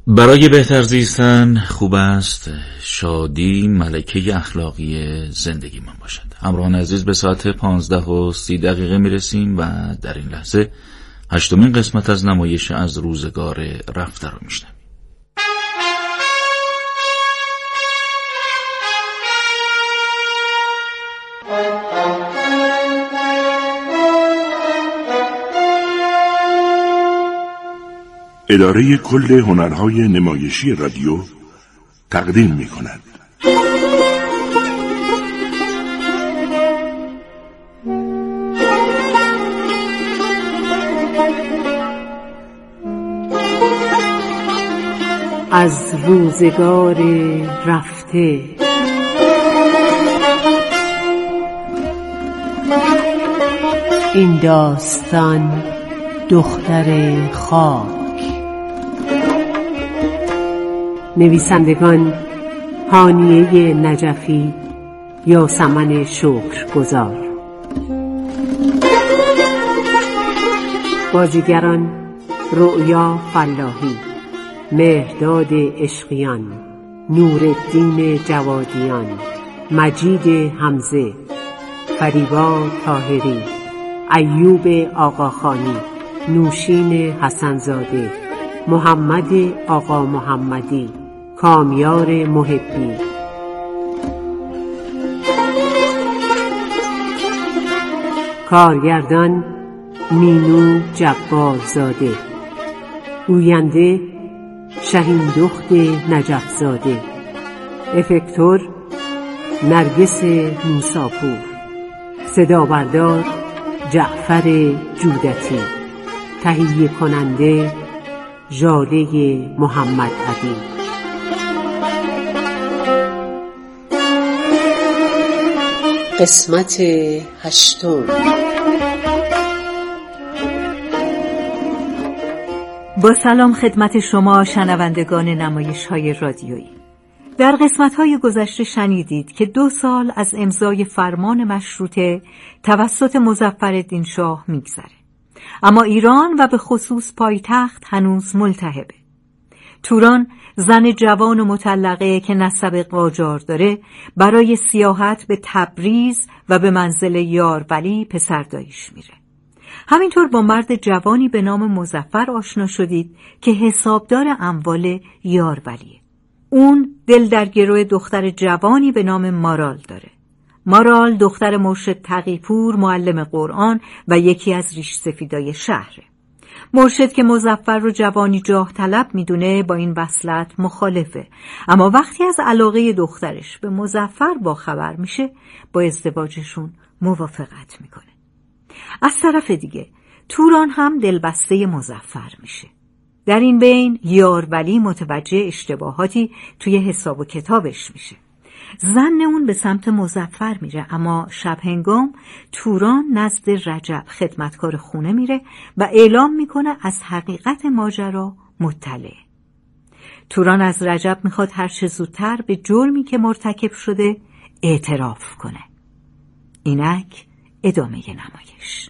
برای بهتر زیستن خوب است شادی ملکه اخلاقی زندگی من باشد. همراهان عزیز، به ساعت 15:30 میرسیم و در این لحظه 8مین قسمت از نمایش از روزگار رفته رو میشنویم. اداره کل هنرهای نمایشی رادیو تقدیم می کند. از روزگار رفته. این داستان دختر خاک. نویسندگان هانیه نجفی، یاسمن شکرگزار. بازیگران: رؤیا فلاحی، مهرداد عشقیان، نورالدین جوادیان، مجید حمزه، فریبا طاهری، ایوب آقاخانی، نوشین حسنزاده، محمد آقا محمدی، کامیار محبی. کارگردان: مینو جبارزاده. گوینده: شهین دخت نجفزاده. افکتور: نرگس موساپور. صدابردار: جعفر جودتی. تهیه کننده: ژاله محمد علی. قسمت 8. با سلام خدمت شما شنوندگان نمایش‌های رادیویی. در قسمت‌های گذشته شنیدید که 2 سال از امضای فرمان مشروطه توسط مظفرالدین شاه می‌گذره، اما ایران و به خصوص پایتخت هنوز ملتهبه. توران، زن جوان و مطلقه که نسب قاجار داره، برای سیاحت به تبریز و به منزل یارولی پسرداییش میره. همینطور با مرد جوانی به نام مظفر آشنا شدید که حسابدار اموال یارولیه. اون دل در گروه دختر جوانی به نام مارال داره. مارال دختر مرشد تقی‌پور، معلم قرآن و یکی از ریش سفیدای شهره. مرشد که مظفر رو جوانی جاه طلب میدونه با این وصلت مخالفه، اما وقتی از علاقه دخترش به مظفر باخبر میشه با ازدواجشون موافقت میکنه. از طرف دیگه توران هم دلبسته مظفر میشه. در این بین یارولی متوجه اشتباهاتی توی حساب و کتابش میشه. زن اون به سمت مظفر میره، اما شب هنگام توران نزد رجب خدمتکار خونه میره و اعلام میکنه از حقیقت ماجرا مطلعه. توران از رجب میخواد هر چه زودتر به جرمی که مرتکب شده اعتراف کنه. اینک ادامه نمایش.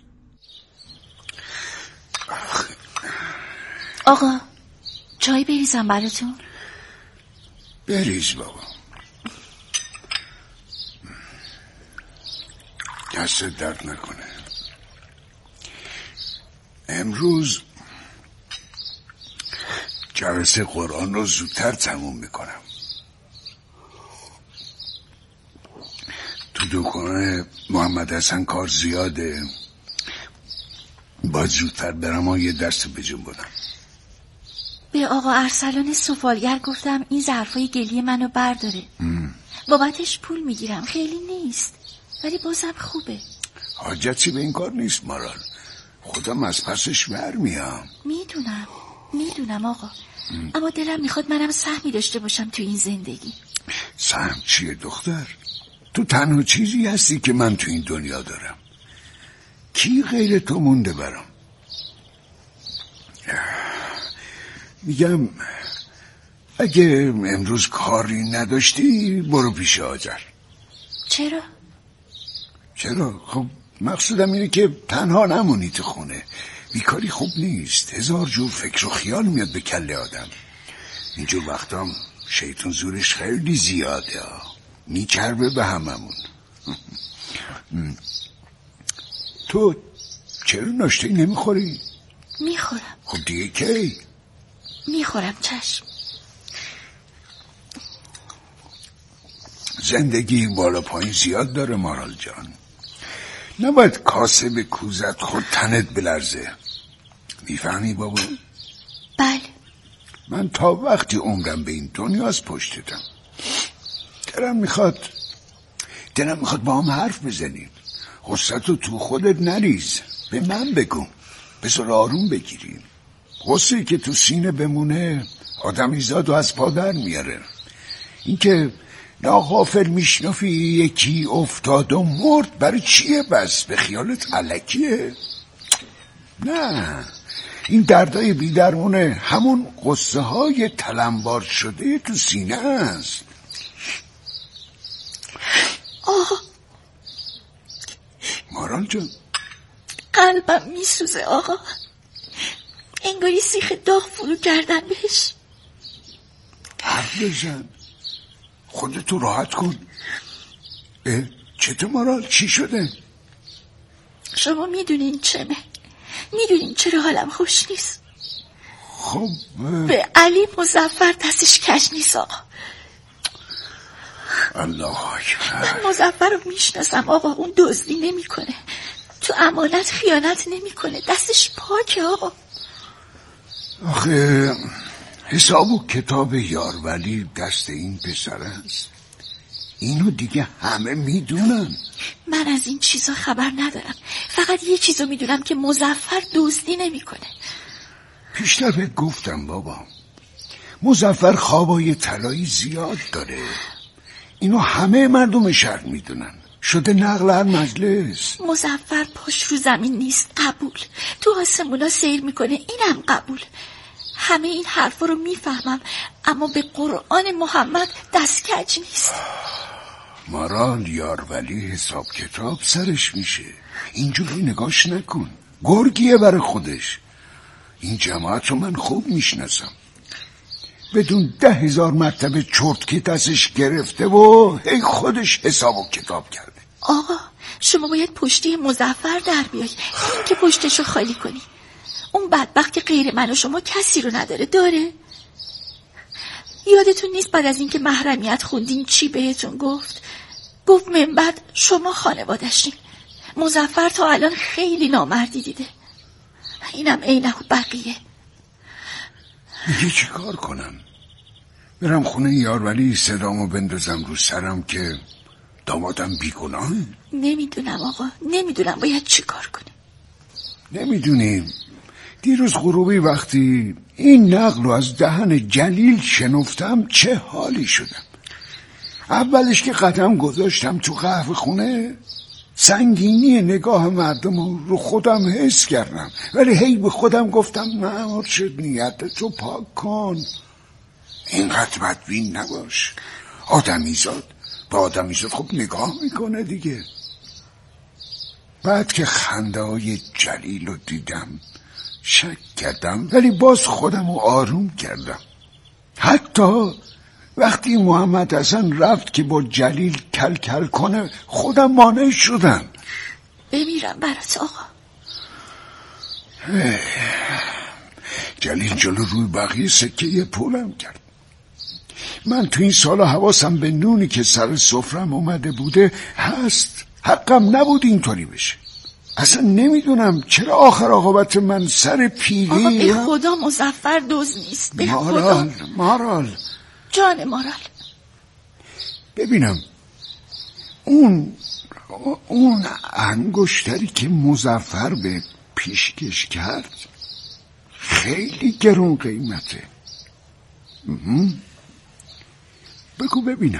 آقا چای بریزم براتون؟ بریز بابا. دست درد نکنه. امروز جلسه قرآن رو زودتر تموم میکنم. تو دکان محمد حسن کار زیاده، باید زودتر برم و یه دست بجنبونم. به آقا ارسلان سفالگر گفتم این ظرفای گلی منو برداره. بابتش پول میگیرم، خیلی نیست ولی بازم خوبه. حاجتی به این کار نیست مارال، خودم از پسش برمیام. میدونم آقا، اما دلم میخواد منم سهمی داشته باشم تو این زندگی. سهم چیه دختر؟ تو تنها چیزی هستی که من تو این دنیا دارم. کی غیر تو مونده برام؟ میگم اگه امروز کاری نداشتی برو پیش آجر. چرا؟ خب مقصودم اینه که تنها نمونی تو خونه. بیکاری خوب نیست، 1000 جور فکر و خیال میاد به کله آدم. اینجور وقتام شیطان زورش خیلی زیاده، میچربه به هممون. تو چرا ناشته‌ای نمیخوری؟ میخورم. خب دیگه کی؟ میخورم چشم. زندگی بالا پایین زیاد داره مارال جان، نباید کاسه به کوزت خود تنت بلرزه. میفهمی بابا؟ بله. من تا وقتی عمرم به این دنیا از پشتتم. دلم میخواد با هم حرف بزنیم. غصتو تو خودت نریز، به من بگو، بذار آروم بگیریم. غصه‌ای که تو سینه بمونه آدمی زاد و از پادر میاره. اینکه ناغافل میشنفی یکی افتاد و مرد، برای چیه بس؟ به خیالت علکیه؟ نه، این دردای بیدرمونه همون غصه های تلمبار شده تو سینه است. آقا مارال جان، قلبم میسوزه آقا، انگاری سیخ داغ فرو کردن بهش. حرف بزن، خودتو راحت کن. چطور مارال؟ چی شده؟ شما میدونین میدونین چرا حالم خوش نیست. خب به علی مظفر دستش کش نیست آقا. الله اکبر. من مظفر رو میشناسم آقا، اون دزدی نمیکنه، تو امانت خیانت نمیکنه، دستش پاکه آقا. آخه حساب و کتاب یارولی دست این پسر است، اینو دیگه همه میدونن. من از این چیزا خبر ندارم، فقط یه چیزو میدونم که مظفر دزدی نمیکنه. پیشتر بهت گفتم بابا، مظفر خوابای طلایی زیاد داره، اینو همه مردم شهر میدونن، شده نقل هر مجلس. مظفر پاش رو زمین نیست، قبول. تو آسمونا سیر میکنه، اینم قبول. همه این حرفا رو میفهمم، اما به قرآن محمد دستکج نیست. مارال یارولی حساب کتاب سرش میشه، اینجوری نگاش نکن، گرگیه برای خودش. این جماعت رو من خوب میشناسم، بدون 10,000 مرتبه چرتکی دستش گرفته و هی خودش حساب و کتاب کرده. آقا شما باید پشتی مظفر در بیای، این که پشتشو خالی کنی. اون بدبخت که غیر من و شما کسی رو نداره. داره؟ یادتون نیست بعد از اینکه محرمیت خوندین چی بهتون گفت من بعد شما خانوادشین. مظفر تا الان خیلی نامردی دیده، اینم عینه بقیه. میگه چی کار کنم؟ برم خونه یارولی صدامو بندازم رو سرم که دامادم بیگناهه؟ نمیدونم آقا، نمیدونم باید چی کار کنیم. نمیدونیم. دیروز غروبی وقتی این نقل رو از دهن جلیل شنفتم چه حالی شدم. اولش که قدم گذاشتم تو قهوه خونه سنگینی نگاه مردم رو خودم حس کردم، ولی هی به خودم گفتم نه مرشد، نیتتو پاک کن، اینقدر بدبین نباش. آدمیزاد به آدمیزاد خب نگاه میکنه دیگه. بعد که خنده های جلیل رو دیدم شک کردم، ولی باز خودم رو آروم کردم. حتی وقتی محمد حسن رفت که با جلیل کل کل کنه خودم مانع شدم. بمیرم برات آقا. جلیل جلو روی بقیه سکه پولم کرد. من تو این سالا حواسم به نونی که سر سفرم اومده بوده هست، حقم نبود اینطوری بشه. اصلا نمیدونم چرا آخر عاقبت من سر پیری. آقا به خدا مظفر دزد نیست، به خدا. مارال جان مارال، ببینم اون انگشتری که مظفر به پیشکش کرد خیلی گرون قیمته. بگو ببینم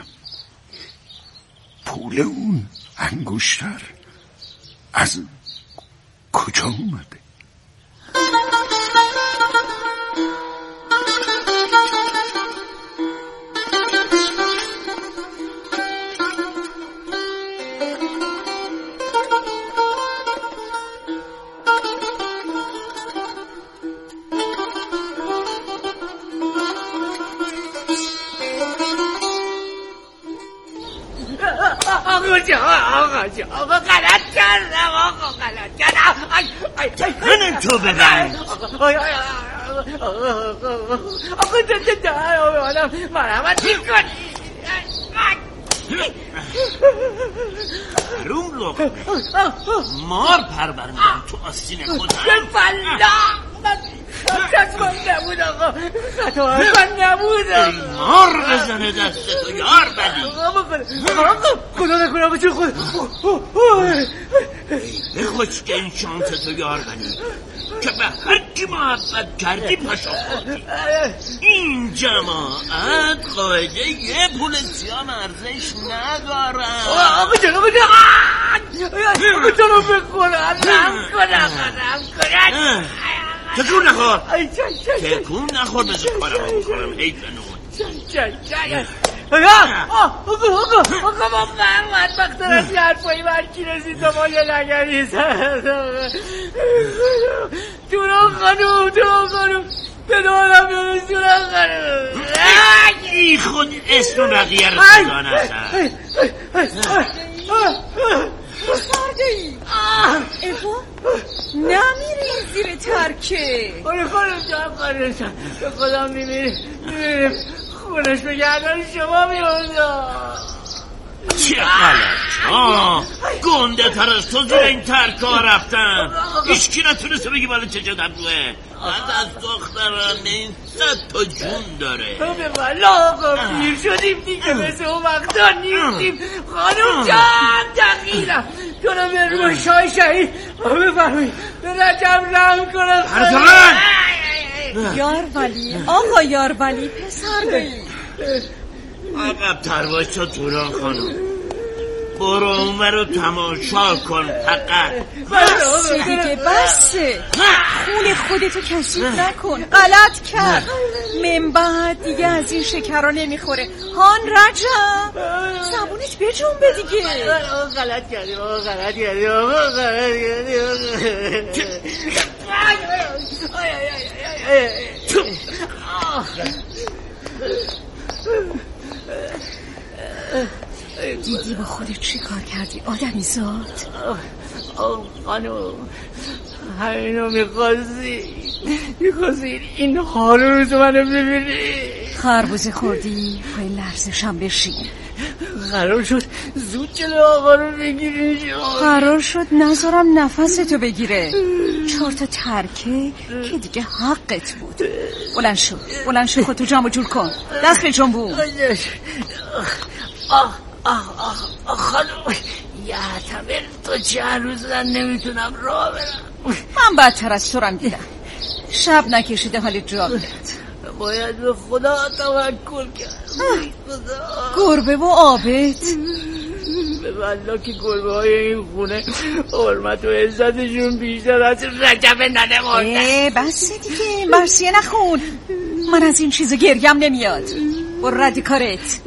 پول اون انگشتر از کجا اومده؟ آقا غلط کردم. من تو ببند. آقا آدم مرحمت کنی. حروم رو مار پر برمیدم تو آستین خودم. فلا من نبود آقا، خطا من نبود. مار بزنه دست تو یار بدی. خدا نکنم چه خود بخوش که این شانس تو یار بدی که به هر کی محبت کردی پاشا خودی. این جماعت قاعده یه پول سیام ارزش ندارم. آقا جناب بخورم رم کنم. تکون نخور تکون نخور بذار کارم بکنم. حیف آقا ما محمد بختر از یه حرفایی برکی رسید تا ما یه لگری زد. جونم خانوم به دارم جونم خانوم. ای خود اسم بقیه رو صدا نزن. سردهی ایفا نمیریم زیر ترکه. خانم جان به خودم میمیریم خونش بگردن شما میوندا. چه غلط گنده تر از تو زیر این ترکا رفتن. هیچ کی نتونسته بگی بالا چه جد ابروه. از دختران این 100 تا جون داره. به والا آقا پیر شدیم دیگه مثل اون وقتا نیستیم. خانم جان دقیقا کنم به روی شای شهید بفرمایید به رجب رحم کنم. آقا یار ولی پسر دایی عقب ترواش تا توران خانم. برو اونور رو تماشا کن فقط. بسه دیگه بسه. خون خودتو کثیف نکن. غلط کرد. من بعد دیگه از این شکرها نمیخوره. هان رجب زبونش بجنبه دیگه. غلط کردیم. دیدی با خودت چی کار کردی آدمی زاد؟ خانم همینو میخواستی این حال روز منو ببینی. خربوزه خوردی پای لرزشم بشین. قرار شد زود جلو آقا رو بگیری. قرار شد نذارم نفستو بگیره. 4 تا ترکه که دیگه حقت بود. بلند شو خودتو جمع جور کن. دست به جنبون. خانم یعتبر تو چند روز نمیتونم راه برم. من بدتر از تو رم دیدم. شب نکشیده حال جا بیاد. باید به خدا توکل کرد. گربه و آبت به والله که گربه های این خونه حرمت و عزتشون بیشتر از رجب ننه مانده. بس دیگه مرسیه نخون. من از این چیزا گریم نمیاد. برو ردی کارت.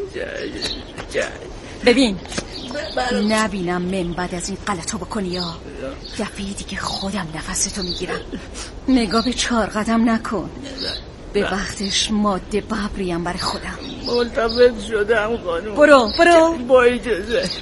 ببین نبینم من بعد از این غلطو بکنی یا دفعه دیگه خودم نفستو میگیرم. نگاه به 4 قدم نکن. به وقتش ماده ببریم برای خودم. ملتفت شدم خانم. برو با اجازه.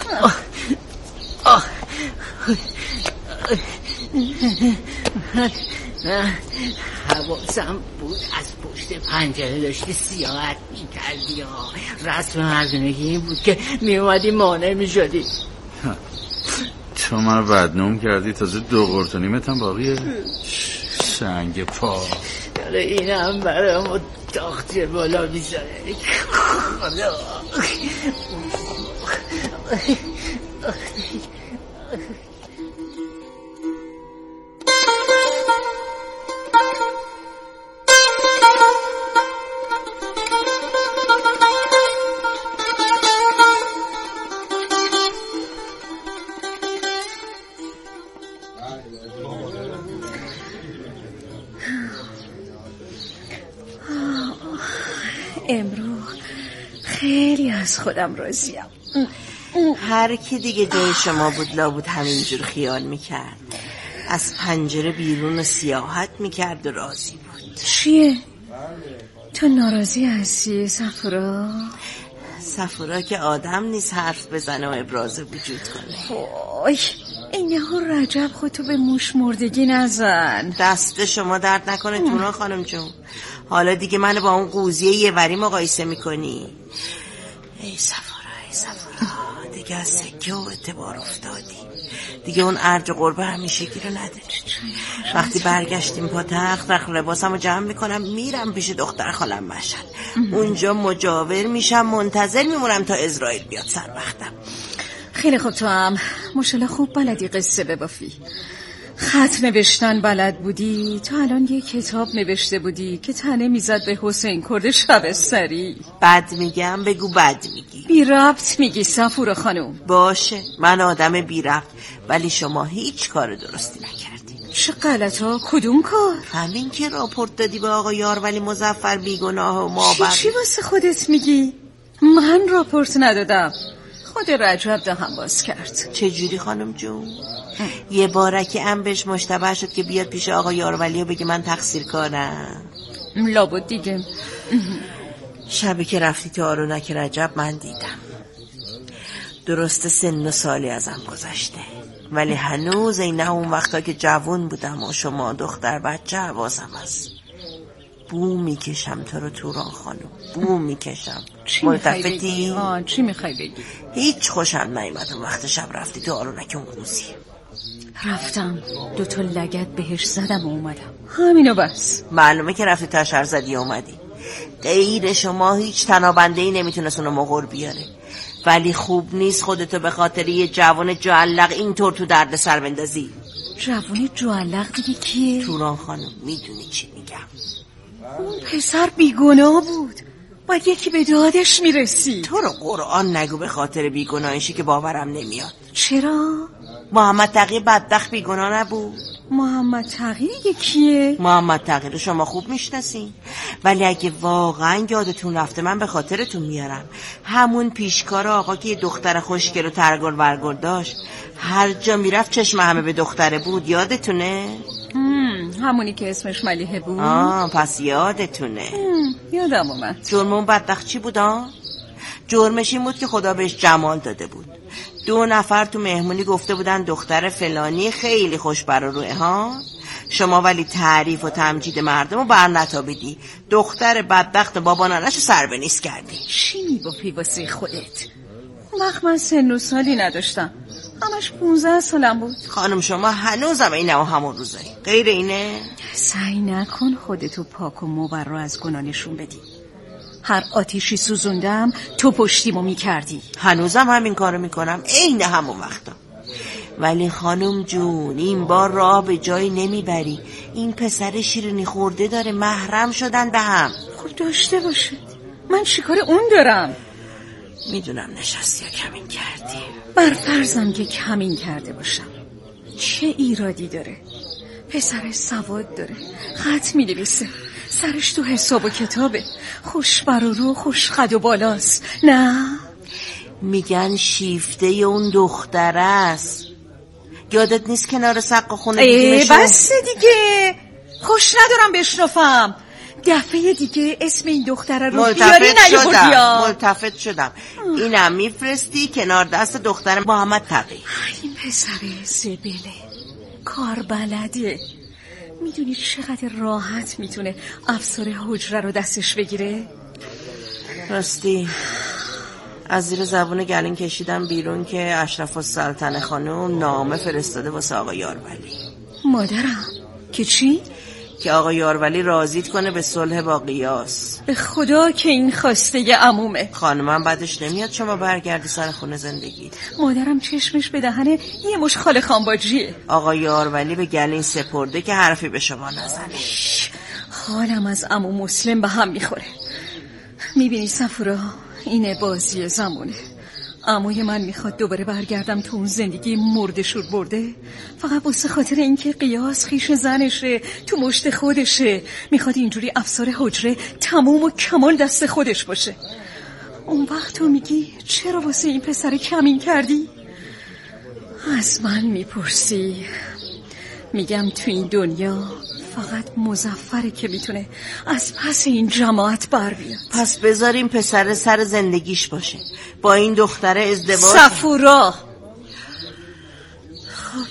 حواسم بود از پشت پنجره داشتی سیاحت میکردی. رسم مردونگی این بود که میومدی مانع میشدی. تو من بدنام کردی تازه 2 قرص و نیمت هم باقیه. سنگ پا اینم برام تاخت بالا میذاره. امروز خیلی از خودم راضیم. هر کی دیگه جای شما بود لابود همینجور خیال میکرد. از پنجره بیرون و سیاحت میکرد و راضی بود. چیه؟ تو ناراضی هستی صفرا؟ صفورا که آدم نیست حرف بزنه و ابراز وجود کنه. وای این یهو رجب خودتو به موش مردگی نزن. دست شما درد نکنه توران خانم جون. حالا دیگه منو با اون قوزیه یه وری مقایسه میکنی؟ ای صفورا دیگه از سکه و اعتبار افتادی. دیگه اون ارج و قربه همیشگی رو نداری. وقتی برگشتیم پاتخت رخت لباسم رو جمع میکنم میرم پیش دختر خالم مشهد. اونجا مجاور میشم منتظر میمونم تا اسرائیل بیاد سر وقتم. خیلی خوب، تو هم ماشاءالله خوب بلدی قصه ببافی. خط نوشتن بلد بودی، تا الان یه کتاب نوشته بودی که تنه میزد به حسین کرد شبستری. بد میگم بگو بد میگی. بی ربط میگی صفورا خانم. باشه من آدم بی ربط، ولی شما هیچ کار درستی نکردی. چه غلطا؟ کدوم کار؟ همین که راپورت دادی به آقا یارولی مظفر بیگناه و مابر. چی واسه خودت میگی؟ من راپورت ندادم، خود رجب دهن باز کرد. چجوری خانم جون؟ یه بارکی بهش مشتبه شد که بیاد پیش آقا یارولی و بگه من تقصیر کارم. لابد دیگه. شبی که رفتی تو آرونک رجب من دیدم. درسته سن و سالی ازم گذشته، ولی هنوز اینه اون وقتا که جوان بودم و شما دختر بچه حواسم هست. بو میکشم تو رو توران خانم، بو میکشم. ملتفتی؟ چی میخوای بگی؟ هیچ خوشم نیومد اون وقت شب رفتی تو آرونک اون قوزی. رفتم 2 لگد بهش زدم و اومدم، همینو بس. معلومه که رفتی تشر زدی اومدی. غیر شما هیچ تنابنده‌ای نمیتونست اونو مغور بیاره، ولی خوب نیست خودتو به خاطر یه جوان جعلق اینطور تو درد سر بندازی. جوان جعلق دیگه کیه؟ توران خانم میدونی چی میگم. اون پسر بیگناه بود، باید یکی به دادش میرسی. تو رو قرآن نگو به خاطر بیگناهشی که باورم نمیاد. چرا؟ محمد تقی بدبخت بیگناه نبود؟ محمد تقی کیه؟ محمد تقی رو شما خوب میشناسین، ولی اگه واقعا یادتون رفته من به خاطرتون میارم. همون پیشکار آقا که یه دختر خوشگل و ترگل ورگل داشت، هر جا میرفت چشم همه به دختره بود. یادتونه؟ همونی که اسمش ملیحه بود؟ پس یادتونه. یادم اومد. جرمون بدبخت چی بود؟ جرمش این بود که خدا بهش جمال داده بود. 2 نفر تو مهمونی گفته بودن دختر فلانی خیلی خوش بر روه ها. شما ولی تعریف و تمجید مردم رو بر نتابیدی. دختر بدبخت بابا نانش سر به نیست کردی. چی میگفتی واسه خودت؟ وقت من سن و سالی نداشتم، همش 15 سالم بود. خانم شما هنوزم اینه و همون روزایی. غیر اینه؟ سعی نکن خودتو پاک و مبرا از گناه نشون بدی. هر آتیشی سوزوندم تو پشتیمو میکردی. هنوزم همین کارو میکنم، عین همون وقتا. ولی خانم جون این بار راه به جایی نمیبری. این پسر شیرینی خورده داره، محرم شدن به هم. خود داشته باشه، من چیکار اون دارم؟ میدونم نشستی یا کمین کردی. بر فرضم که کمین کرده باشم، چه ایرادی داره؟ پسر سواد داره، خط می‌نویسه، سرش تو حساب و کتابه، خوش بر و رو، خوش خد و بالاست. نه میگن شیفته اون دختر است. یادت نیست کنار سقف خونه دیدیمشون؟ بس دیگه، خوش ندارم بشنفم. دفعه دیگه اسم این دختره رو بیاری نیاوردی. ملتفت شدم. اینم میفرستی کنار دست دختر محمد تقی. این پسر زبله کار بلده. میدونی چقدر راحت میتونه افسر حجره رو دستش بگیره؟ راستی از زیر زبون گلین کشیدم بیرون که اشرف السلطنه خانم نامه فرستاده واسه آقا یارولی. مادرم که چی؟ که آقا یارولی راضیت کنه به صلح با قیاس. به خدا که این خواسته عمومه. خانمم بعدش نمیاد شما برگردی سر خونه زندگی. مادرم چشمش به دهن یه مش خاله خانباجیه. آقا یارولی به گلین سپرده که حرفی به شما نزنه. حالم از عمو مسلم به هم میخوره. میبینی صفورا، اینه بازی زمونه. عموی من میخواد دوباره برگردم تو اون زندگی مرده شور برده، فقط واسه خاطر اینکه قیاس خیش زنشه، تو مشت خودشه. میخواد اینجوری افسر حجره تموم و کمال دست خودش باشه. اون وقت تو میگی چرا واسه این پسر کمین کردی؟ از من میپرسی، میگم تو این دنیا فقط مظفره که میتونه از پس این جماعت بر بیاد. پس بذاریم پسر سر زندگیش باشه، با این دختره ازدواج. صفورا خب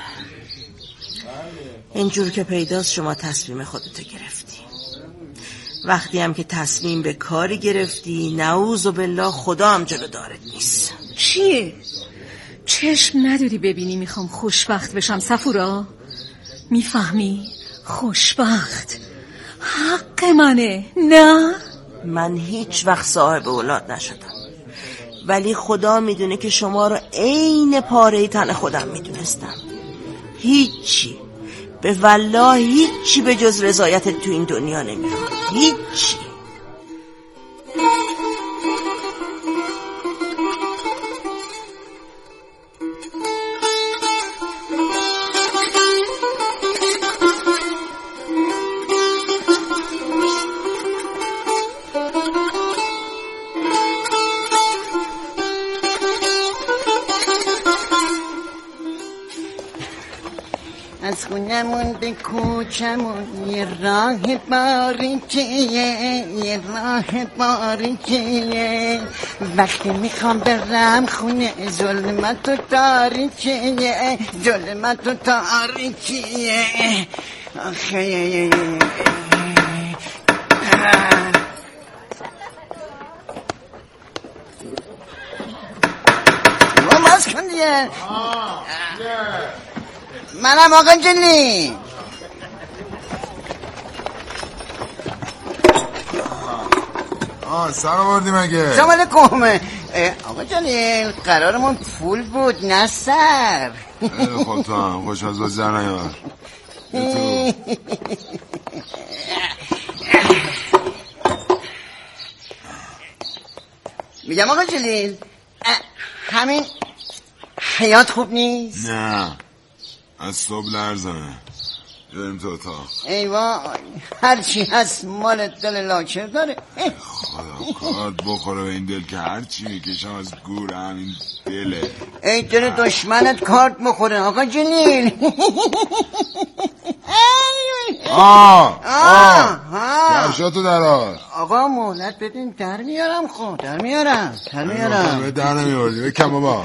اینجور که پیداست شما تصمیم خودتو گرفتی. وقتی هم که تصمیم به کاری گرفتی نعوذ بالله خدا هم جلو دارت نیست. چیه؟ چشم نداری ببینی میخوام خوشبخت بشم صفورا؟ میفهمی؟ خوشبخت حق منه. نه من هیچ وقت صاحب اولاد نشدم، ولی خدا میدونه که شما رو عین پاره تن خودم میدونستم. هیچی به والله هیچی به جز رضایتت تو این دنیا نمیخواد. هیچی. از خونمون به کوچمون یه راه باریکیه، یه راه باریکیه. وقتی میخوام برم خونه ظلمت و تاریکیه، ظلمت و تاریکیه. آخه باز کن دیگه. منم آقا جلی. سلام آوردی مگه؟ سلام علیکم. آقا جلیل قرارمون پول بود نه سر. خب تو هم خوش از بازی در نیار. میگم آقا جلیل همین حیات خوب نیست؟ نه از صبح لرزمه. بریم تو اتاق. ایوان هرچی هست مال دل لاکر داره. خدا کارت بخوره به این دل که هرچی میکشم از گور همین دله. ای دل دشمنت کارت بخوره آقا جلیل. کفشاتو درار. آقا مهلت بدین در میارم. خب در میارم. در نمیاردی بکن بابا.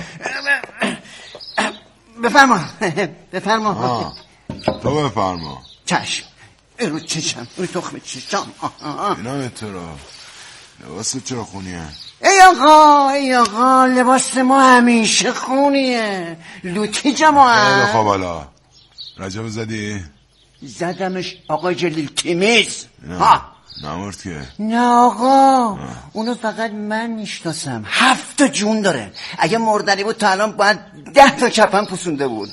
بفرما. تو بفرما. چشم. رو چشم رو تخم چشم. اینا به تو را لباس چرا خونیه؟ ای آقا لباس ما همیشه خونیه. لوتی جماعت. خب حالا رجب زدی؟ زدمش آقا جلیل تمیز. نمورد که؟ نه آقا اونو فقط من میشناسم. 7 جون داره. اگه مردنی بود تا الان باید 10 چپن پوسونده بود.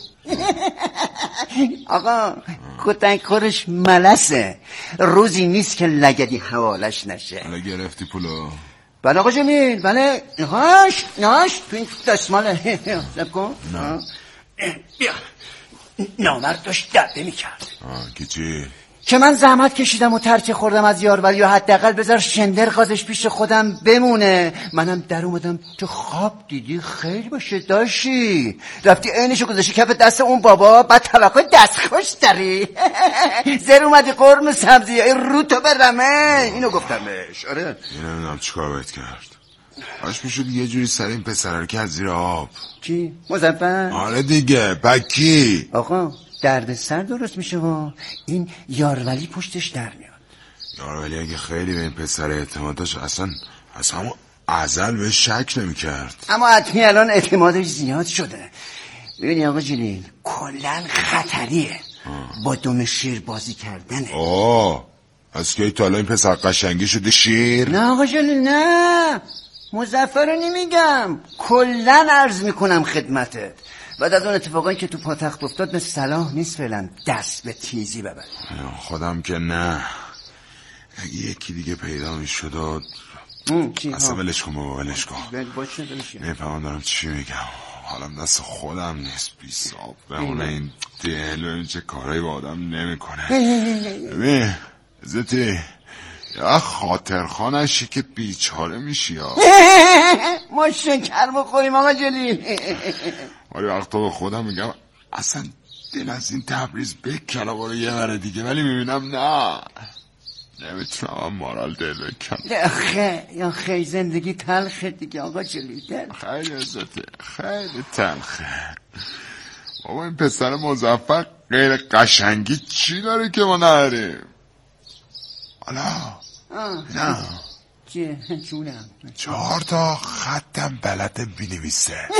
آقا کتنکارش ملسه. روزی نیست که لگدی حوالش نشه. حالا گرفتی پولو؟ بله آقا جلیل بله. نهاش تو این دستماله. سب کن. بیا نامرد داشت درده میکرد. که چی؟ که من زحمت کشیدم و ترچه خوردم از یاروری یا حداقل بذار شندر قازش پیش خودم بمونه. منم در اومدم تو خواب دیدی خیلی باشه داشی رفتی عینشو گذاشتی کف دست اون بابا بعد طلاقای دستخوش داری. زر اومدی قرم سبزی رو تو برمه. اینو گفتم بهش. آره نمیدونم چیکار باید کرد. باش میشد یه جوری سر این پسره که از زیر آب. کی؟ مظفر؟ آره دیگه پکی. آقا درد سر درست میشه و این یارولی پشتش در میاد. یارولی اگه خیلی به این پسر اعتماد داشت اصلا همون ازل به شک نمیکرد. اما حتمی الان اعتمادش زیاد شده. ببینی آقا جلیل کلن خطریه. با دم شیر بازی کردنه. از که تا این پسر قشنگی شده شیر؟ نه آقا جلیل نه مظفر رو نمیگم کلن عرض میکنم خدمتت. بعد از اون اتفاقایی که تو پاتخت افتاد به صلاح نیست فعلا دست به تیزی ببر. خودم که نه. اگه یکی دیگه پیدا میشد اصلا ولش کن بابا ولش کن. نفهمم دارم چی میگم. حالم دست خودم نیست. بیساب بمونه این دل و این چه کارهایی با آدم نمیکنه. ببین عزتی یا خاطرخانشی که بیچاره میشی ها. ما شکر بخوریم آقا جلیل. ولی وقتا به خودم میگم اصلا دل از این تبریز بکنم برو یه بره دیگه، ولی میبینم نه نمیتونم مارال دل بکنم. خیلی زندگی تلخه دیگه آقا جلیدر. خیلی عزته، خیلی تلخه بابا. این پسر مظفر غیر قشنگی چی داره که ما نداریم؟ حالا نه جونم 4 تا خطم بلده بینویسه.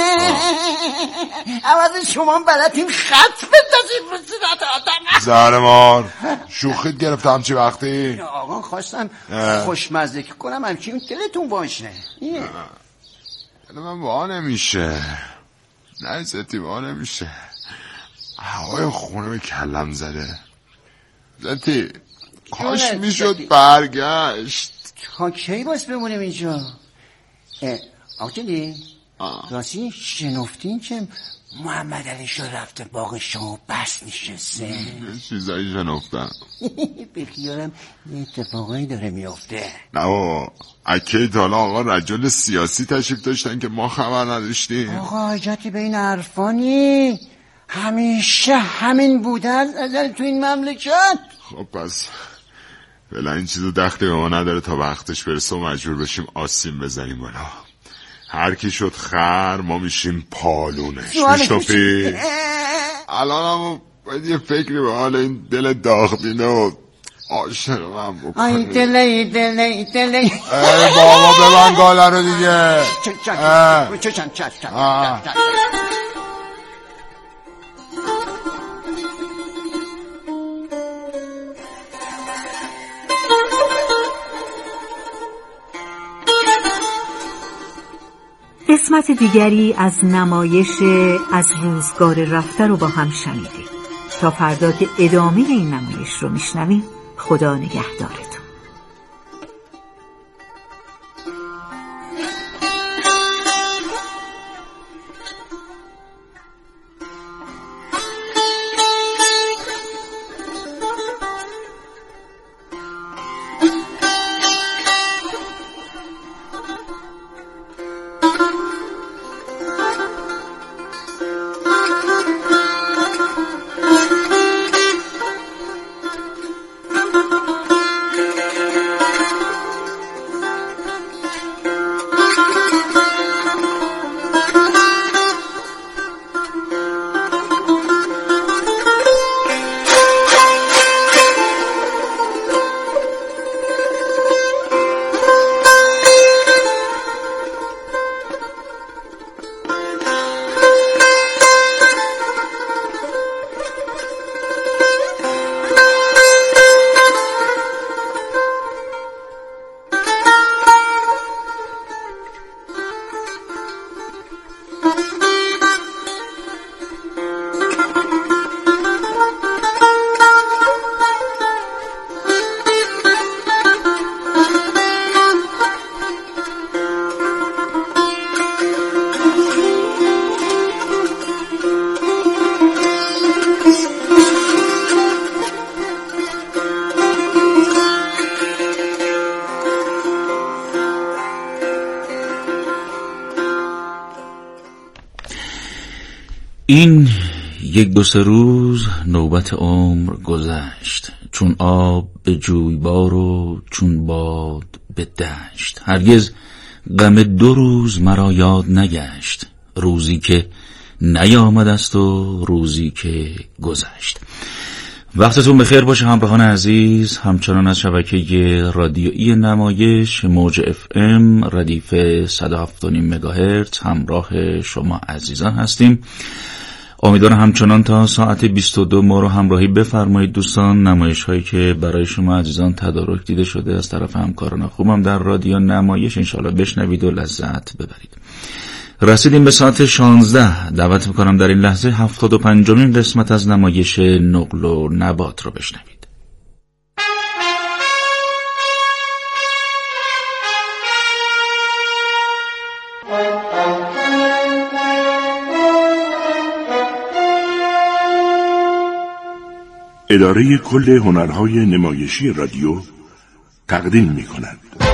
عوض شما بلدین خط بندازید رو صورت آدم. زهرمار شوخیت گرفته همچی وقتی؟ آقا خواستم خوشمزه کنم همچین دلتون باشه. دل من وا نمیشه، نه زتی وا نمیشه. هوای خونه به کلم زده. زتی کاش میشد برگشت. کی باز بمونیم اینجا؟ آقا جلی راستی شنفتین که محمد علی شاه رفته باغ شما بس نشسته؟ چیزایی شنفتم. بخیارم یه اتفاقایی داره میافته. نه بابا اکی تالا آقا رجل سیاسی تشریف داشتن که ما خبر نداشتیم. آقا حاجتی به این حرفانی همیشه همین بوده از تو این مملکت. خب پس بلا این چیزو دخلی به ما نداره تا وقتش برسه و مجبور بشیم آسیم بزنیم بالا. هر کی شد خر ما میشیم پالونش. میشنفی الان هم باید یه فکری به حال این دل داغدینه و عاشق من بکنی. آی دلی ای بابا ببن گاله رو دیگه. قسمت دیگری از نمایش از روزگار رفته رو با هم شنیدیم. تا فردا که ادامه این نمایش رو میشنویم، خدا نگهدارتون. این 1-2 روز نوبت عمر گذشت، چون آب به جویبار و چون باد به دشت. هرگز غم 2 روز مرا یاد نگشت، روزی که نیامد است و روزی که گذشت. وقتتون بخیر باشه همراهان عزیز. همچنان از شبکه رادیویی نمایش موج FM ردیف 107.5 مگاهرتز همراه شما عزیزان هستیم. امیدوارم همچنان تا ساعت 22 ما رو همراهی بفرمایید دوستان. نمایش هایی که برای شما عزیزان تدارک دیده شده از طرف همکاران خوبم در رادیو نمایش انشالله بشنوید و لذت ببرید. رسیدیم به ساعت 16. دعوت میکنم در این لحظه 75مین قسمت از نمایش نقل و نبات رو بشنوید. اداره کل هنرهای نمایشی رادیو تقدیم می‌کند.